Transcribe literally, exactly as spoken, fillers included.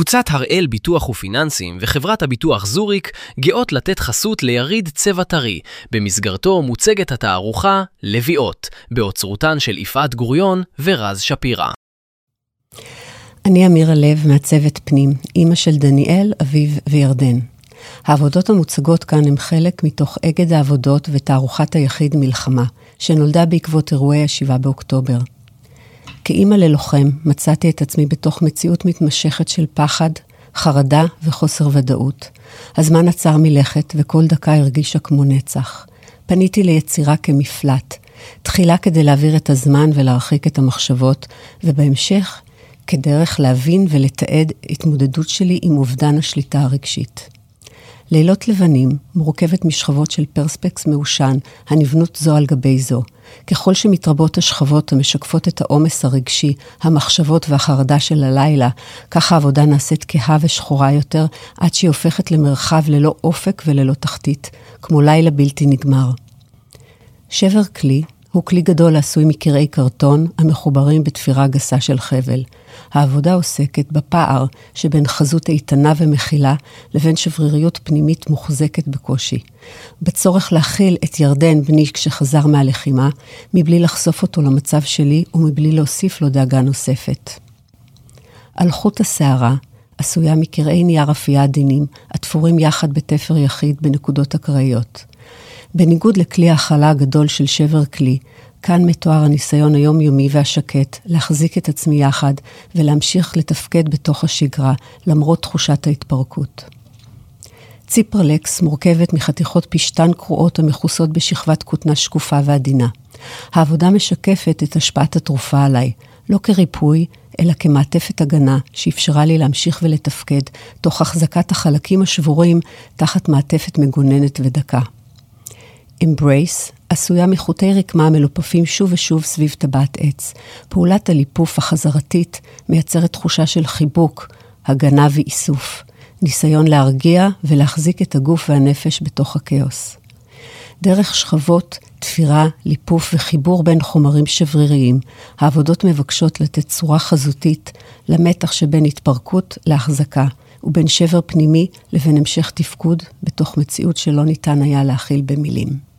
קבוצת הראל ביטוח ופיננסים וחברת הביטוח זוריק גאות לתת חסות ליריד צבע טרי. במסגרתו מוצגת התערוכה לביאות, באוצרותן של יפעת גוריון ורז שפירא. אני אמירה לב מהצוות פנים, אמא של דניאל, אביב וירדן. העבודות המוצגות כאן הם חלק מתוך אגד העבודות ותערוכת היחיד מלחמה, שנולדה בעקבות אירועי השבעה באוקטובר. כאמא ללוחם מצאתי את עצמי בתוך מציאות מתמשכת של פחד, חרדה וחוסר ודאות. הזמן עצר מלכת וכל דקה הרגישה כמו נצח. פניתי ליצירה כמפלט, תחילה כדי להעביר את הזמן ולהרחיק את המחשבות, ובהמשך כדרך להבין ולתעד התמודדות שלי עם אובדן השליטה הרגשית. לילות לבנים מורכבת משכבות של פרספקס מעושן, הנבנות זו על גבי זו. ככל שמתרבות השכבות המשקפות את העומס הרגשי, המחשבות והחרדה של הלילה, ככה העבודה נעשית כהה ושחורה יותר, עד שהיא הופכת למרחב ללא אופק וללא תחתית, כמו לילה בלתי נגמר. שבר כלי הוא כלי גדול עשוי מקרעי קרטון המחוברים בתפירה גסה של חבל. העבודה עוסקת בפער שבין חזות איתנה ומכילה לבין שבריריות פנימית מוחזקת בקושי. בצורך להכיל את ירדן בני כשחזר מהלחימה, מבלי לחשוף אותו למצב שלי ומבלי להוסיף לו דאגה נוספת. על חוט השערה עשויה מקרעי נייר אפייה עדינים, התפורים יחד בתפר יחיד בנקודות הקראיות. בניגוד לכלי ההכלה הגדול של שבר כלי, כאן מתואר הניסיון היומיומי והשקט להחזיק את עצמי יחד ולהמשיך לתפקד בתוך השגרה למרות תחושת ההתפרקות. ציפרלקס מורכבת מחתיכות פשטן קרועות המכוסות בשכבת כותנה שקופה ועדינה. העבודה משקפת את השפעת התרופה עליי, לא כריפוי, אלא כמעטפת הגנה שאפשרה לי להמשיך ולתפקד תוך החזקת החלקים השבורים תחת מעטפת מגוננת ודקה. Embrace עשויה מחוטי רקמה מלופפים שוב ושוב סביב טבעת עץ. פעולת הליפוף החזרתית מייצרת תחושה של חיבוק, הגנה ואיסוף, ניסיון להרגיע ולהחזיק את הגוף והנפש בתוך הכאוס. דרך שכבות, תפירה, ליפוף וחיבור בין חומרים שבריריים, העבודות מבקשות לתת צורה חזותית למתח שבין התפרקות להחזקה, ובין שבר פנימי לבין המשך תפקוד בתוך מציאות שלא ניתן היה להכיל במילים.